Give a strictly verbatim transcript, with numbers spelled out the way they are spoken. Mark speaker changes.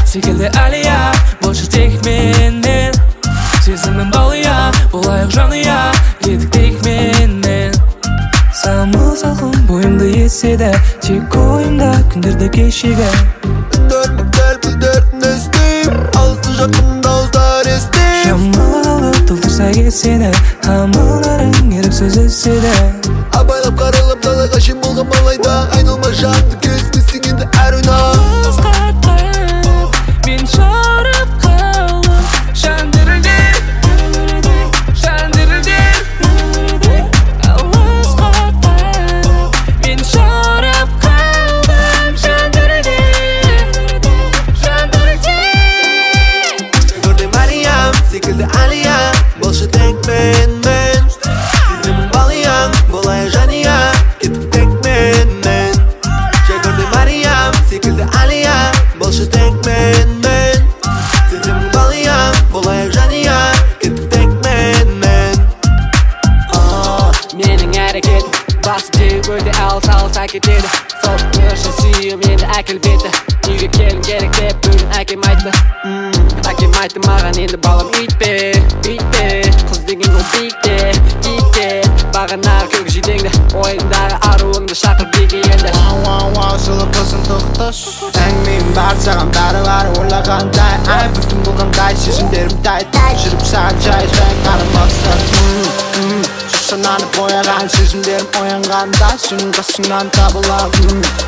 Speaker 1: секілді әлия, болшы тек менен. Сезімім балия, болайық жаныя, кетік тек менен. Самыл салқын бойымды еседі, тек ойымда күндерді кешегі.
Speaker 2: Үндер бүктер бүлдерін естейм, алысты жақын дауыстар естейм.
Speaker 1: Шамалы толтырса кетсені, амалдарың еріксіз естеді.
Speaker 2: Абайлап қарайлап талайға шен болған малайда, айналма жанды келіспесің енді әр ойна.
Speaker 1: Мен жарып қалым, жан дірілдер, жан дірілдер. Алыс қатып, мен жарып қалым, жан дірілдер, жан дірілдер.
Speaker 2: Көрдім әлиям, секілді әлия, болшы тек менмен. Сезімім балияң, болайық жаныя, кетіп тек менмен. Жай көрдім әлиям, секілді әлия, болшы тек менмен. Сезімім балияң, болайық жаныя, кетіп тек менмен.
Speaker 1: Менің әрекетім басып теуіп өте алыс-алыс әкетеді. Сол үшін сүйім енді әкелбеті. Үйге келім керек деп бүгін әкем айтты. Әкем айтты маған енді балам үйтпе, үйтпе. Қыз деген ол биікте, биікте. Бағанағы көк жидеңді, ойындағы аруыңды шақыр биге енді.
Speaker 3: Вау, вау, вау, сұлу қызым тоқташ. Әңгімеймін бар саған бәрі-бәрі ойлағандай. Ай, бүтін болғандай, сезімдерім тайт. Жүріп саған жай жай қарамақсат. Сананы бояған сезімдерім оянғанда, сенің қасыңнан табылам.